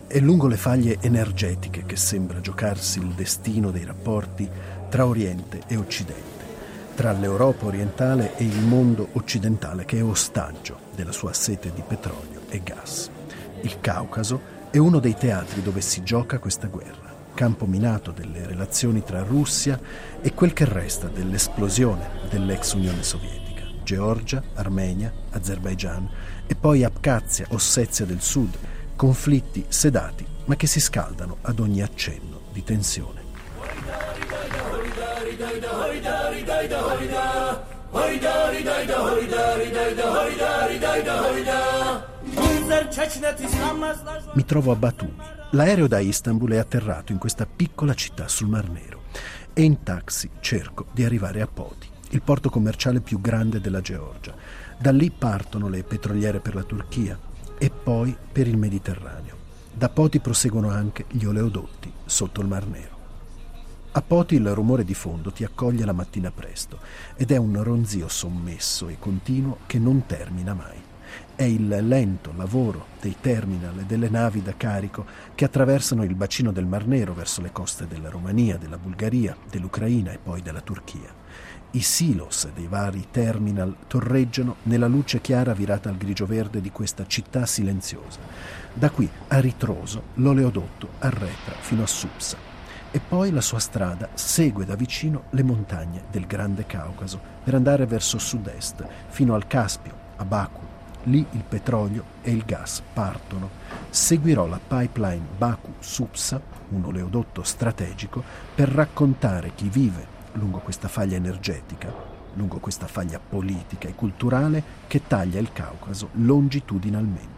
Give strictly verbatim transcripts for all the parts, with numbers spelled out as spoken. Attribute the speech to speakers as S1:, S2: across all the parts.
S1: È lungo le faglie energetiche che sembra giocarsi il destino dei rapporti tra Oriente e Occidente, tra l'Europa orientale e il mondo occidentale che è ostaggio della sua sete di petrolio e gas. Il Caucaso è uno dei teatri dove si gioca questa guerra, campo minato delle relazioni tra Russia e quel che resta dell'esplosione dell'ex Unione Sovietica, Georgia, Armenia, Azerbaigian e poi Abkhazia, Ossetia del Sud, conflitti sedati ma che si scaldano ad ogni accenno di tensione. Mi trovo a Batumi. L'aereo da Istanbul è atterrato in questa piccola città sul Mar Nero e in taxi cerco di arrivare a Poti, il porto commerciale più grande della Georgia. Da lì partono le petroliere per la Turchia e poi per il Mediterraneo. Da Poti proseguono anche gli oleodotti sotto il Mar Nero. A Poti il rumore di fondo ti accoglie la mattina presto ed è un ronzio sommesso e continuo che non termina mai. È il lento lavoro dei terminal e delle navi da carico che attraversano il bacino del Mar Nero verso le coste della Romania, della Bulgaria, dell'Ucraina e poi della Turchia. I silos dei vari terminal torreggiano nella luce chiara virata al grigio-verde di questa città silenziosa. Da qui, a ritroso, l'oleodotto arretra fino a Supsa e poi la sua strada segue da vicino le montagne del Grande Caucaso per andare verso sud-est, fino al Caspio, a Baku. Lì il petrolio e il gas partono. Seguirò la pipeline Baku-Supsa, un oleodotto strategico, per raccontare chi vive lungo questa faglia energetica, lungo questa faglia politica e culturale che taglia il Caucaso longitudinalmente.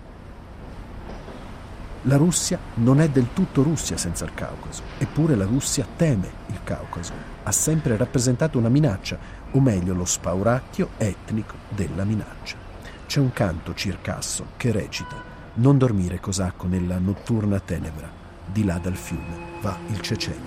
S1: La Russia non è del tutto Russia senza il Caucaso, eppure la Russia teme il Caucaso, ha sempre rappresentato una minaccia, o meglio lo spauracchio etnico della minaccia. C'è un canto circasso che recita: non dormire cosacco nella notturna tenebra, di là dal fiume va il Ceceno.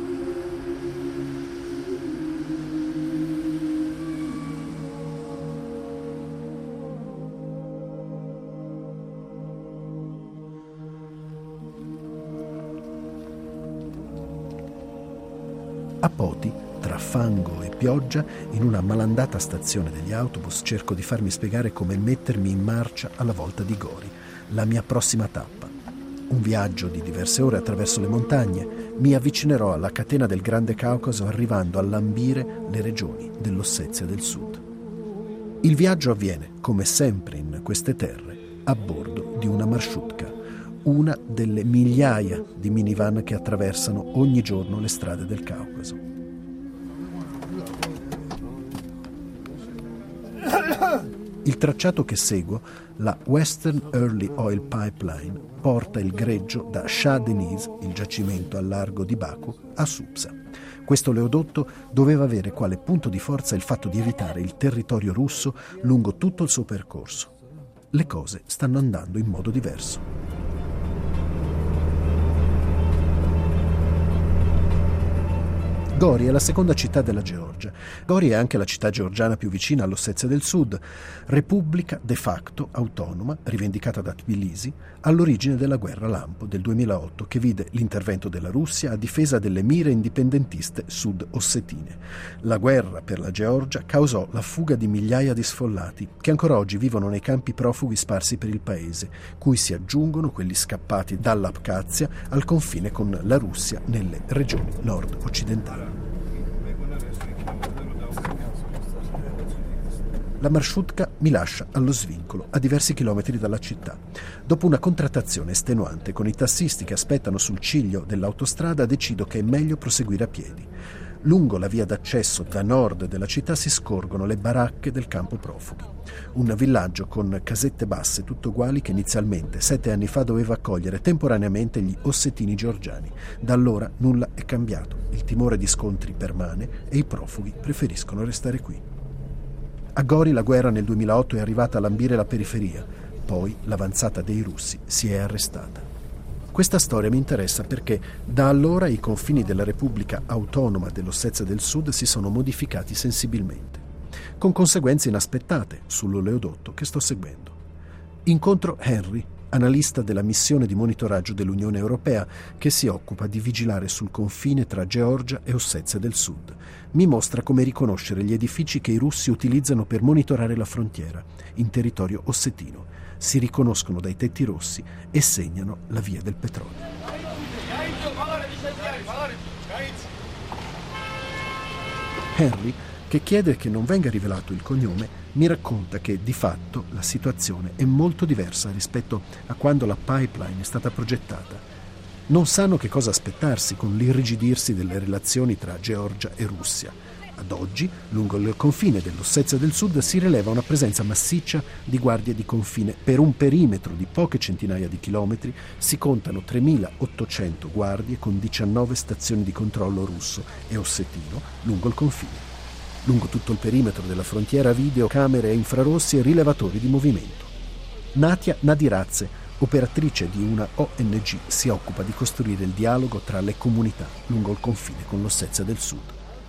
S1: A Poti, tra fango e pioggia, in una malandata stazione degli autobus, cerco di farmi spiegare come mettermi in marcia alla volta di Gori, la mia prossima tappa. Un viaggio di diverse ore attraverso le montagne. Mi avvicinerò alla catena del Grande Caucaso arrivando a lambire le regioni dell'Ossetia del Sud. Il viaggio avviene, come sempre in queste terre, a bordo di una marsciutka, una delle migliaia di minivan che attraversano ogni giorno le strade del Caucaso. Il tracciato che seguo, la Western Early Oil Pipeline, porta il greggio da Shah Deniz, il giacimento al largo di Baku, a Supsa. Questo oleodotto doveva avere quale punto di forza il fatto di evitare il territorio russo lungo tutto il suo percorso. Le cose stanno andando in modo diverso. Gori è la seconda città della Georgia. Gori è anche la città georgiana più vicina all'Ossetia del Sud, repubblica de facto autonoma, rivendicata da Tbilisi, all'origine della guerra lampo del duemilaotto che vide l'intervento della Russia a difesa delle mire indipendentiste sud-ossetine. La guerra per la Georgia causò la fuga di migliaia di sfollati che ancora oggi vivono nei campi profughi sparsi per il paese, cui si aggiungono quelli scappati dall'Abkhazia al confine con la Russia nelle regioni nord-occidentali. La marsciutka mi lascia allo svincolo, a diversi chilometri dalla città. Dopo una contrattazione estenuante con i tassisti che aspettano sul ciglio dell'autostrada, decido che è meglio proseguire a piedi. Lungo la via d'accesso da nord della città si scorgono le baracche del campo profughi. Un villaggio con casette basse, tutto uguali, che inizialmente, sette anni fa, doveva accogliere temporaneamente gli ossetini georgiani. Da allora nulla è cambiato. Il timore di scontri permane e i profughi preferiscono restare qui. A Gori la guerra nel duemilaotto è arrivata a lambire la periferia, poi l'avanzata dei russi si è arrestata. Questa storia mi interessa perché da allora i confini della Repubblica Autonoma dell'Ossetia del Sud si sono modificati sensibilmente, con conseguenze inaspettate sull'oleodotto che sto seguendo. Incontro Henry, analista della missione di monitoraggio dell'Unione Europea che si occupa di vigilare sul confine tra Georgia e Ossezia del Sud. Mi mostra come riconoscere gli edifici che i russi utilizzano per monitorare la frontiera in territorio ossetino. Si riconoscono dai tetti rossi e segnano la via del petrolio. Henry, che chiede che non venga rivelato il cognome, mi racconta che di fatto la situazione è molto diversa rispetto a quando la pipeline è stata progettata. Non sanno che cosa aspettarsi con l'irrigidirsi delle relazioni tra Georgia e Russia. Ad oggi, lungo il confine dell'Ossezia del Sud si rileva una presenza massiccia di guardie di confine. Per un perimetro di poche centinaia di chilometri si contano tremilaottocento guardie con diciannove stazioni di controllo russo e ossetino lungo il confine. Lungo tutto il perimetro della frontiera video, camere infrarossi e rilevatori di movimento. Natia Nadiradze, operatrice di una O N G, si occupa di costruire il dialogo tra le comunità lungo il confine con l'Ossezia del Sud.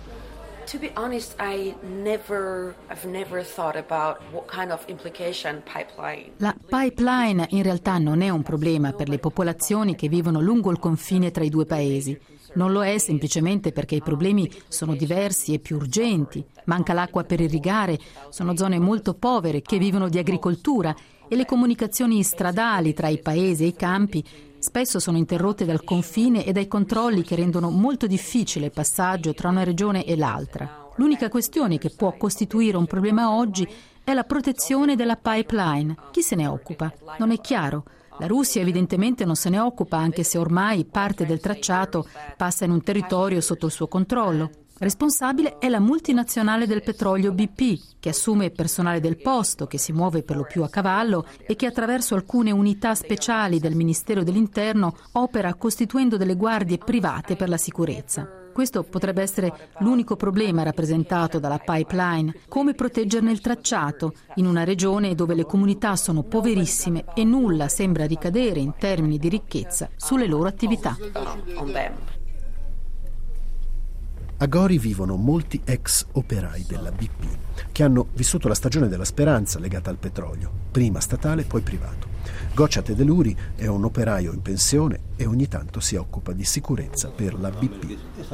S2: To be honest, I never, I've never thought about what kind of implication pipeline.
S3: La pipeline in realtà non è un problema per le popolazioni che vivono lungo il confine tra i due paesi. Non lo è semplicemente perché i problemi sono diversi e più urgenti. Manca l'acqua per irrigare, sono zone molto povere che vivono di agricoltura e le comunicazioni stradali tra i paesi e i campi spesso sono interrotte dal confine e dai controlli che rendono molto difficile il passaggio tra una regione e l'altra. L'unica questione che può costituire un problema oggi è la protezione della pipeline. Chi se ne occupa? Non è chiaro. La Russia evidentemente non se ne occupa, anche se ormai parte del tracciato passa in un territorio sotto il suo controllo. Responsabile è la multinazionale del petrolio B P, che assume personale del posto, che si muove per lo più a cavallo e che attraverso alcune unità speciali del Ministero dell'Interno opera costituendo delle guardie private per la sicurezza. Questo potrebbe essere l'unico problema rappresentato dalla pipeline, come proteggerne il tracciato in una regione dove le comunità sono poverissime e nulla sembra ricadere in termini di ricchezza sulle loro attività.
S1: A Gori vivono molti ex operai della B P che hanno vissuto la stagione della speranza legata al petrolio, prima statale poi privato. Gocha Tedeluri è un operaio in pensione e ogni tanto si occupa di sicurezza per la B P.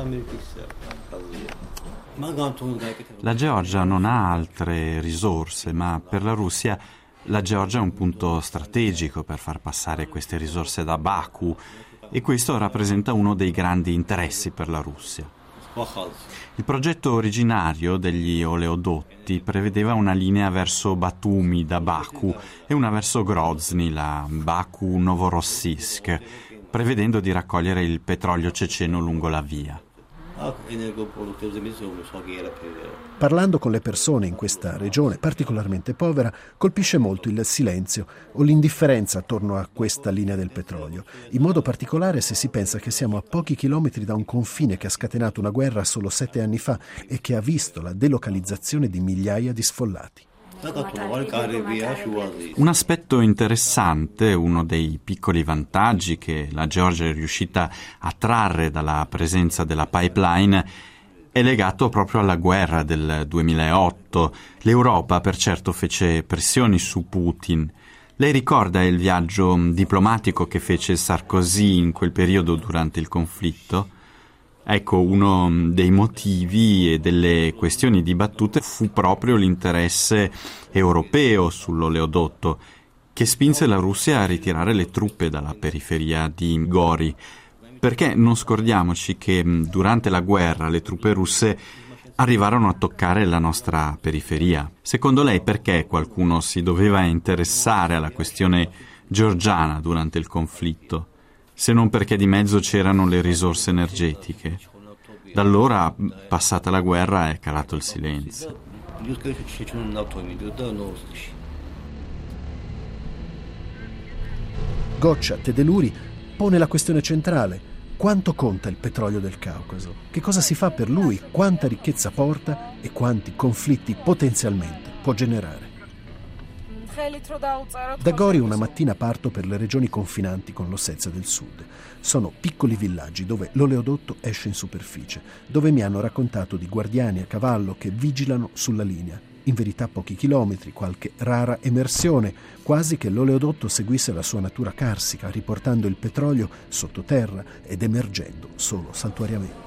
S4: La Georgia non ha altre risorse, ma per la Russia la Georgia è un punto strategico per far passare queste risorse da Baku e questo rappresenta uno dei grandi interessi per la Russia. Il progetto originario degli oleodotti prevedeva una linea verso Batumi da Baku e una verso Grozny, la Baku-Novorossiysk, prevedendo di raccogliere il petrolio ceceno lungo la via.
S1: Parlando con le persone in questa regione particolarmente povera, colpisce molto il silenzio o l'indifferenza attorno a questa linea del petrolio, in modo particolare se si pensa che siamo a pochi chilometri da un confine che ha scatenato una guerra solo sette anni fa e che ha visto la delocalizzazione di migliaia di sfollati.
S4: Un aspetto interessante, uno dei piccoli vantaggi che la Georgia è riuscita a trarre dalla presenza della pipeline è legato proprio alla guerra del duemilaotto. L'Europa per certo fece pressioni su Putin. Lei ricorda il viaggio diplomatico che fece Sarkozy in quel periodo durante il conflitto? Ecco, uno dei motivi e delle questioni dibattute fu proprio l'interesse europeo sull'oleodotto, che spinse la Russia a ritirare le truppe dalla periferia di Gori, perché non scordiamoci che durante la guerra le truppe russe arrivarono a toccare la nostra periferia. Secondo lei perché qualcuno si doveva interessare alla questione georgiana durante il conflitto? Se non perché di mezzo c'erano le risorse energetiche. Da allora, passata la guerra, è calato il silenzio.
S1: Gocha Tedeluri pone la questione centrale: quanto conta il petrolio del Caucaso? Che cosa si fa per lui? Quanta ricchezza porta e quanti conflitti potenzialmente può generare? Da Gori una mattina parto per le regioni confinanti con l'Ossezia del Sud. Sono piccoli villaggi dove l'oleodotto esce in superficie, dove mi hanno raccontato di guardiani a cavallo che vigilano sulla linea. in verità pochi chilometri, qualche rara emersione, quasi che l'oleodotto seguisse la sua natura carsica, riportando il petrolio sottoterra ed emergendo solo saltuariamente.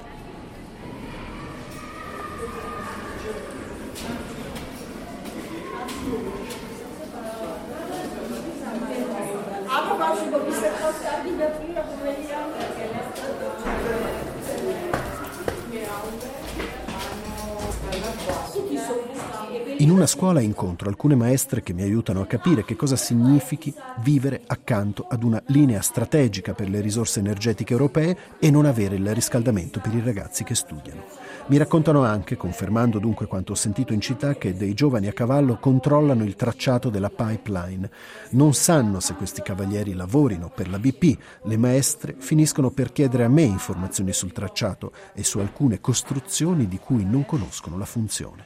S1: In una scuola incontro alcune maestre che mi aiutano a capire che cosa significhi vivere accanto ad una linea strategica per le risorse energetiche europee e non avere il riscaldamento per i ragazzi che studiano. Mi raccontano anche, confermando dunque quanto ho sentito in città, che dei giovani a cavallo controllano il tracciato della pipeline. Non sanno se questi cavalieri lavorino per la B P. Le maestre finiscono per chiedere a me informazioni sul tracciato e su alcune costruzioni di cui non conoscono la funzione.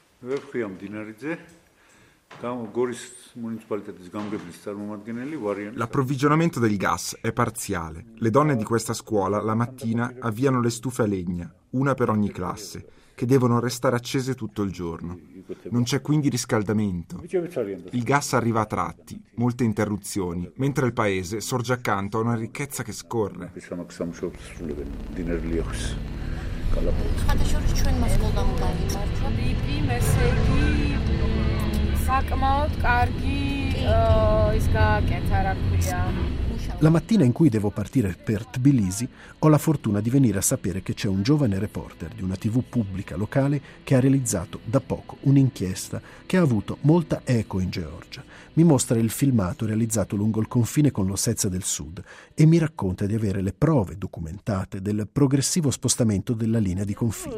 S5: L'approvvigionamento del gas è parziale. Le donne di questa scuola la mattina avviano le stufe a legna, una per ogni classe, che devono restare accese tutto il giorno. Non c'è quindi riscaldamento. Il gas arriva a tratti, molte interruzioni, mentre il paese sorge accanto a una ricchezza che scorre.
S1: La mattina in cui devo partire per Tbilisi ho la fortuna di venire a sapere che c'è un giovane reporter di una tivù pubblica locale che ha realizzato da poco un'inchiesta che ha avuto molta eco in Georgia. Mi mostra il filmato realizzato lungo il confine con l'Ossezia del Sud e mi racconta di avere le prove documentate del progressivo spostamento della linea di confine.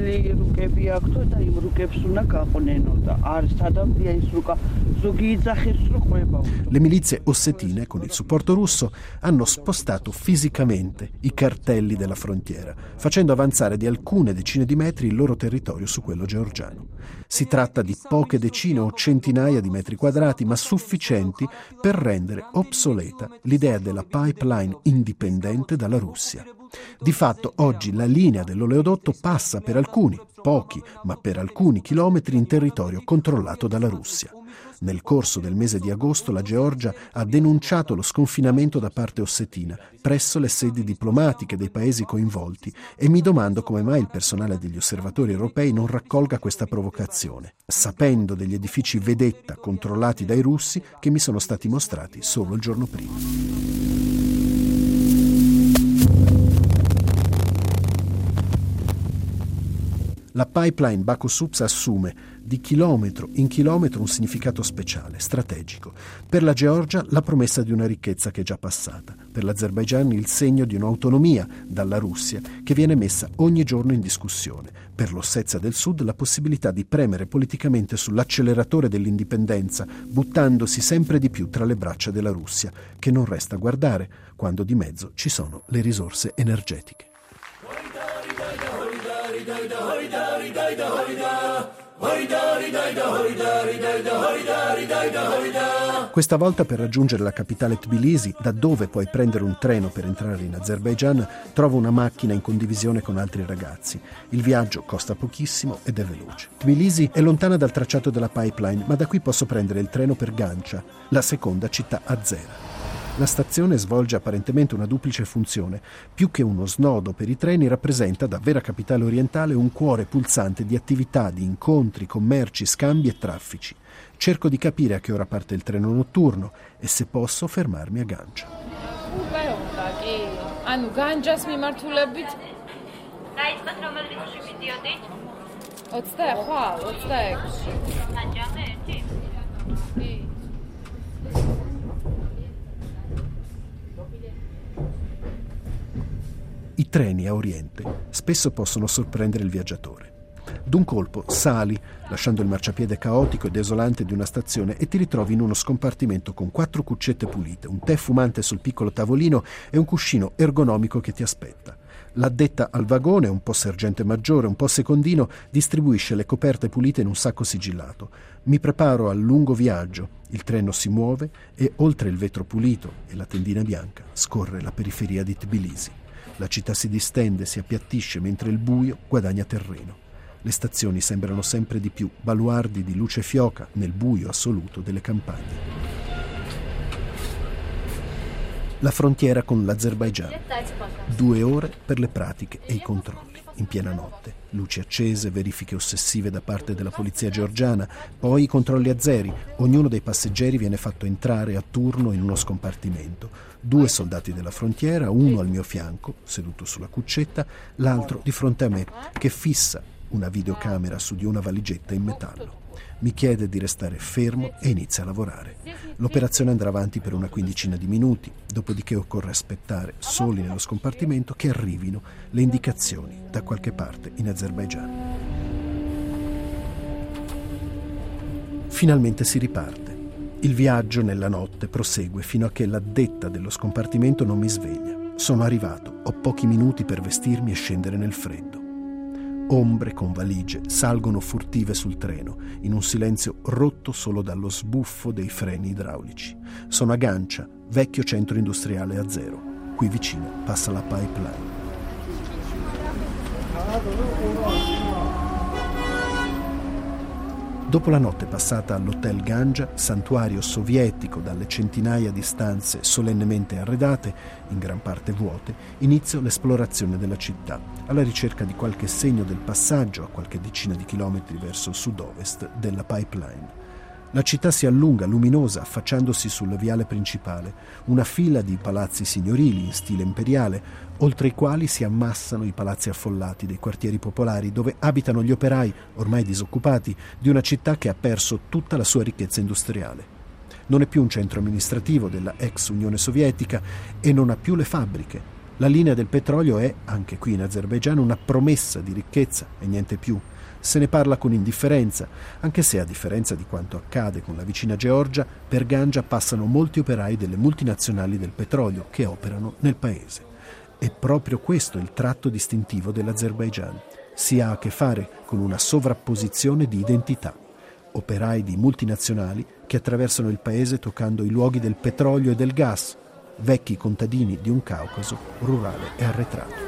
S1: Le milizie ossetine, con il supporto russo, hanno spostato fisicamente i cartelli della frontiera, facendo avanzare di alcune decine di metri il loro territorio su quello georgiano. Si tratta di poche decine o centinaia di metri quadrati, ma sufficienti per rendere obsoleta l'idea della pipeline indipendente dalla Russia. Di fatto, oggi la linea dell'oleodotto passa per alcuni, pochi, ma per alcuni chilometri in territorio controllato dalla Russia. Nel corso del mese di agosto la Georgia ha denunciato lo sconfinamento da parte ossetina presso le sedi diplomatiche dei paesi coinvolti e mi domando come mai il personale degli osservatori europei non raccolga questa provocazione, sapendo degli edifici vedetta controllati dai russi che mi sono stati mostrati solo il giorno prima. La pipeline Baku-Supsa assume di chilometro in chilometro un significato speciale, strategico. Per la Georgia la promessa di una ricchezza che è già passata. Per l'Azerbaigian il segno di un'autonomia dalla Russia che viene messa ogni giorno in discussione. Per l'Ossezia del Sud la possibilità di premere politicamente sull'acceleratore dell'indipendenza, buttandosi sempre di più tra le braccia della Russia, che non resta a guardare quando di mezzo ci sono le risorse energetiche. Questa volta per raggiungere la capitale Tbilisi, da dove puoi prendere un treno per entrare in Azerbaigian, trovo una macchina in condivisione con altri ragazzi. Il viaggio costa pochissimo ed è veloce. Tbilisi è lontana dal tracciato della pipeline, ma da qui posso prendere il treno per Gancia, la seconda città azera. La stazione svolge apparentemente una duplice funzione. Più che uno snodo per i treni, rappresenta, da vera capitale orientale, un cuore pulsante di attività, di incontri, commerci, scambi e traffici. Cerco di capire a che ora parte il treno notturno e se posso fermarmi a Gancia. I treni a Oriente spesso possono sorprendere il viaggiatore. D'un colpo sali, lasciando il marciapiede caotico e desolante di una stazione, e ti ritrovi in uno scompartimento con quattro cuccette pulite, un tè fumante sul piccolo tavolino e un cuscino ergonomico che ti aspetta. L'addetta al vagone, un po' sergente maggiore, un po' secondino, distribuisce le coperte pulite in un sacco sigillato. Mi preparo al lungo viaggio. Il treno si muove e, oltre il vetro pulito e la tendina bianca, scorre la periferia di Tbilisi. La città si distende, si appiattisce, mentre il buio guadagna terreno. Le stazioni sembrano sempre di più baluardi di luce fioca nel buio assoluto delle campagne. La frontiera con l'Azerbaigian. Due ore per le pratiche e i controlli. In piena notte, luci accese, verifiche ossessive da parte della polizia georgiana, poi i controlli azeri. Ognuno dei passeggeri viene fatto entrare a turno in uno scompartimento. Due soldati della frontiera, uno al mio fianco, seduto sulla cuccetta, l'altro di fronte a me, che fissa una videocamera su di una valigetta in metallo. Mi chiede di restare fermo e inizia a lavorare. L'operazione andrà avanti per una quindicina di minuti, dopodiché occorre aspettare, soli nello scompartimento, che arrivino le indicazioni da qualche parte in Azerbaigian. Finalmente si riparte. Il viaggio nella notte prosegue fino a che l'addetta dello scompartimento non mi sveglia. Sono arrivato, ho pochi minuti per vestirmi e scendere nel freddo. Ombre con valigie salgono furtive sul treno, in un silenzio rotto solo dallo sbuffo dei freni idraulici. Sono a Gancia, vecchio centro industriale a zero. Qui vicino passa la pipeline. Dopo la notte passata all'Hotel Ganja, santuario sovietico dalle centinaia di stanze solennemente arredate, in gran parte vuote, inizio l'esplorazione della città, alla ricerca di qualche segno del passaggio, a qualche decina di chilometri verso sud-ovest, della pipeline. La città si allunga, luminosa, affacciandosi sul viale principale, una fila di palazzi signorili in stile imperiale, oltre i quali si ammassano i palazzi affollati dei quartieri popolari, dove abitano gli operai, ormai disoccupati, di una città che ha perso tutta la sua ricchezza industriale. Non è più un centro amministrativo della ex Unione Sovietica e non ha più le fabbriche. La linea del petrolio è, anche qui in Azerbaigian, una promessa di ricchezza e niente più. Se ne parla con indifferenza, anche se, a differenza di quanto accade con la vicina Georgia, per Ganja passano molti operai delle multinazionali del petrolio che operano nel paese. È proprio questo il tratto distintivo dell'Azerbaigian. Si ha a che fare con una sovrapposizione di identità. Operai di multinazionali che attraversano il paese toccando i luoghi del petrolio e del gas, vecchi contadini di un Caucaso rurale e arretrato.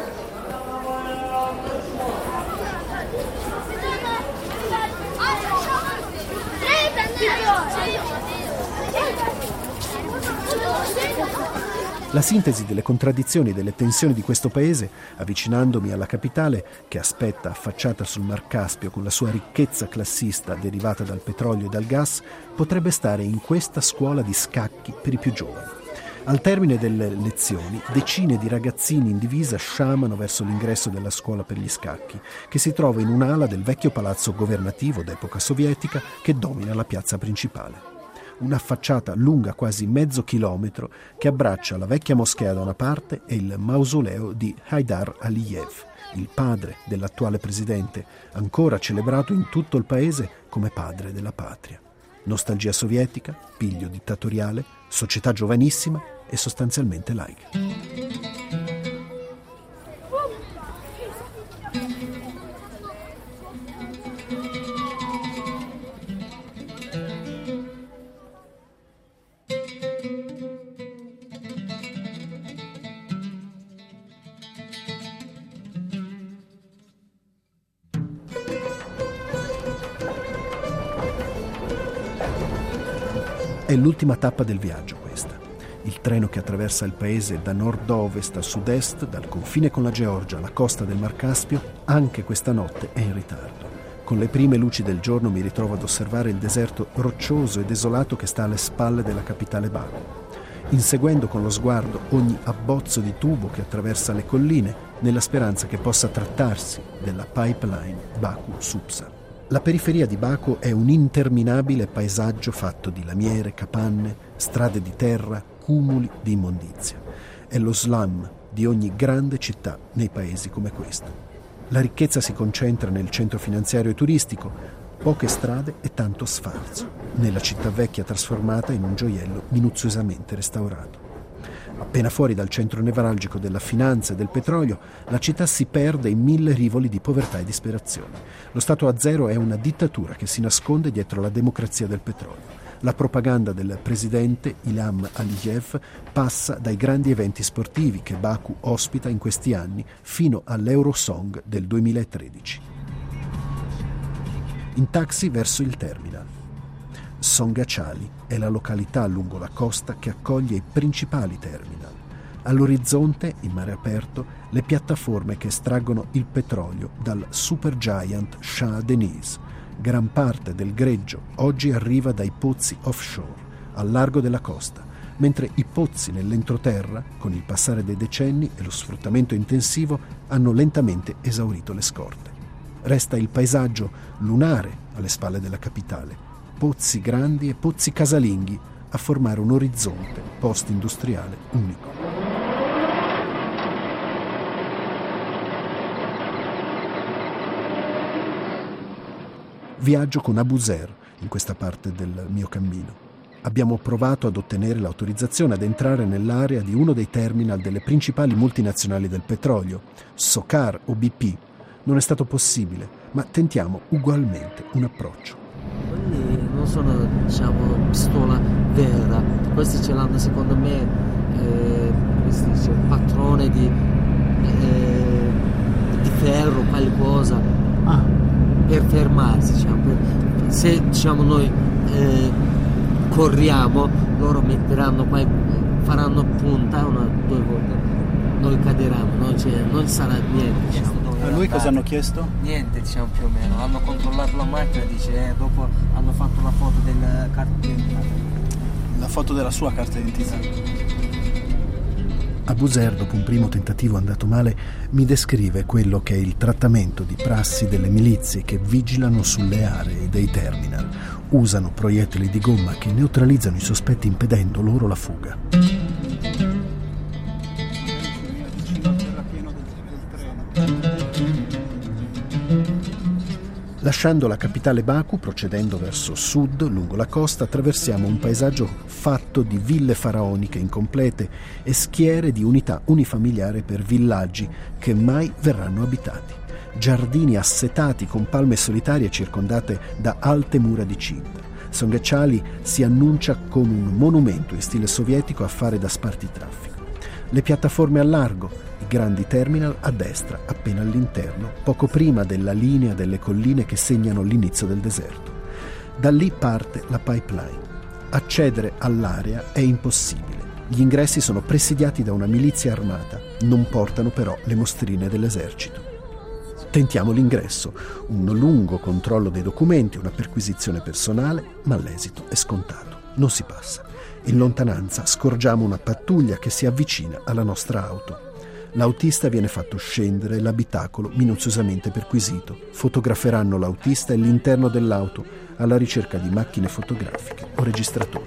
S1: La sintesi delle contraddizioni e delle tensioni di questo paese, avvicinandomi alla capitale, che aspetta affacciata sul Mar Caspio con la sua ricchezza classista derivata dal petrolio e dal gas, potrebbe stare in questa scuola di scacchi per i più giovani. Al termine delle lezioni, decine di ragazzini in divisa sciamano verso l'ingresso della scuola per gli scacchi, che si trova in un'ala del vecchio palazzo governativo d'epoca sovietica che domina la piazza principale. Una facciata lunga quasi mezzo chilometro che abbraccia la vecchia moschea da una parte e il mausoleo di Haydar Aliyev, il padre dell'attuale presidente, ancora celebrato in tutto il paese come padre della patria. Nostalgia sovietica, piglio dittatoriale, società giovanissima e sostanzialmente laica. È l'ultima tappa del viaggio questa. Il treno che attraversa il paese da nord-ovest a sud-est, dal confine con la Georgia alla costa del Mar Caspio, anche questa notte è in ritardo. Con le prime luci del giorno mi ritrovo ad osservare il deserto roccioso e desolato che sta alle spalle della capitale Baku, inseguendo con lo sguardo ogni abbozzo di tubo che attraversa le colline, nella speranza che possa trattarsi della pipeline Baku-Supsa. La periferia di Baku è un interminabile paesaggio fatto di lamiere, capanne, strade di terra, cumuli di immondizia. È lo slum di ogni grande città nei paesi come questo. La ricchezza si concentra nel centro finanziario e turistico, poche strade e tanto sfarzo, nella città vecchia trasformata in un gioiello minuziosamente restaurato. Appena fuori dal centro nevralgico della finanza e del petrolio, la città si perde in mille rivoli di povertà e disperazione. Lo Stato a zero è una dittatura che si nasconde dietro la democrazia del petrolio. La propaganda del presidente Ilham Aliyev passa dai grandi eventi sportivi che Baku ospita in questi anni fino all'Eurosong del duemilatredici. in taxi verso il terminal. Songacali è la località lungo la costa che accoglie i principali terminal. All'orizzonte, in mare aperto, le piattaforme che estraggono il petrolio dal supergiant Shah Deniz. Gran parte del greggio oggi arriva dai pozzi offshore, al largo della costa, mentre i pozzi nell'entroterra, con il passare dei decenni e lo sfruttamento intensivo, hanno lentamente esaurito le scorte. Resta il paesaggio lunare alle spalle della capitale, pozzi grandi e pozzi casalinghi a formare un orizzonte post-industriale unico. Viaggio con Abu Zer in questa parte del mio cammino. Abbiamo provato ad ottenere l'autorizzazione ad entrare nell'area di uno dei terminal delle principali multinazionali del petrolio, SOCAR o B P. Non è stato possibile, ma tentiamo ugualmente un approccio.
S6: Quelli non sono, diciamo, pistola vera. Questi ce l'hanno, secondo me, eh, come si dice, un patrone di, eh, di ferro, qualcosa, ah. per fermarsi, diciamo. Per, se, diciamo, noi eh, corriamo, loro metteranno qua, faranno punta una due volte, noi caderanno, non, cioè, non sarà niente, diciamo.
S7: A lui cosa hanno chiesto?
S6: Niente, diciamo, più o meno. Hanno controllato la macchina e dice, eh, dopo hanno fatto la foto della carta d'identità.
S7: La foto della sua carta d'identità.
S1: Abu Zer, dopo un primo tentativo andato male, mi descrive quello che è il trattamento di prassi delle milizie che vigilano sulle aree dei terminal. Usano proiettili di gomma che neutralizzano i sospetti impedendo loro la fuga. Lasciando la capitale Baku, procedendo verso sud, lungo la costa, attraversiamo un paesaggio fatto di ville faraoniche incomplete e schiere di unità unifamiliari per villaggi che mai verranno abitati. Giardini assetati con palme solitarie circondate da alte mura di cinta. Songacali si annuncia con un monumento in stile sovietico a fare da spartitraffico. Le piattaforme a largo, i grandi terminal a destra, appena all'interno, poco prima della linea delle colline che segnano l'inizio del deserto. Da lì parte la pipeline. Accedere all'area è impossibile. Gli ingressi sono presidiati da una milizia armata, non portano però le mostrine dell'esercito. Tentiamo l'ingresso, un lungo controllo dei documenti, una perquisizione personale, ma l'esito è scontato, non si passa. In lontananza scorgiamo una pattuglia che si avvicina alla nostra auto. L'autista viene fatto scendere e l'abitacolo minuziosamente perquisito. Fotograferanno l'autista e l'interno dell'auto alla ricerca di macchine fotografiche o registratori.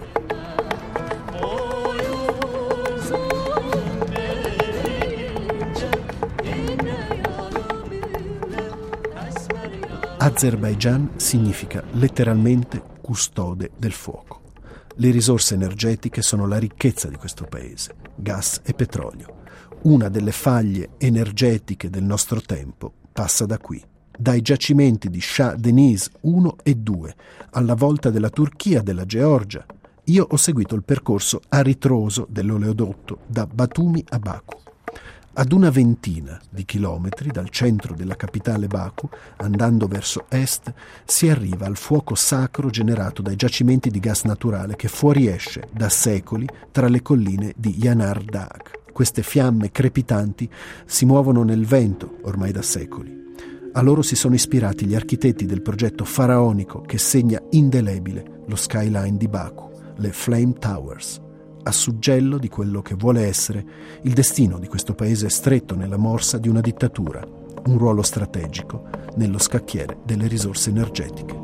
S1: Azerbaigian significa letteralmente custode del fuoco. Le risorse energetiche sono la ricchezza di questo paese, gas e petrolio. Una delle faglie energetiche del nostro tempo passa da qui, dai giacimenti di Shah Deniz uno e due, alla volta della Turchia, della Georgia. Io ho seguito il percorso a ritroso dell'oleodotto da Batumi a Baku. Ad una ventina di chilometri dal centro della capitale Baku, andando verso est, si arriva al fuoco sacro generato dai giacimenti di gas naturale che fuoriesce da secoli tra le colline di Yanar Dag. Queste fiamme crepitanti si muovono nel vento ormai da secoli. A loro si sono ispirati gli architetti del progetto faraonico che segna indelebile lo skyline di Baku, le Flame Towers, a suggello di quello che vuole essere il destino di questo paese stretto nella morsa di una dittatura, un ruolo strategico nello scacchiere delle risorse energetiche.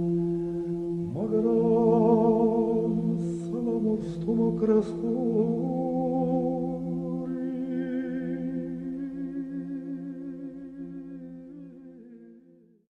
S8: Красу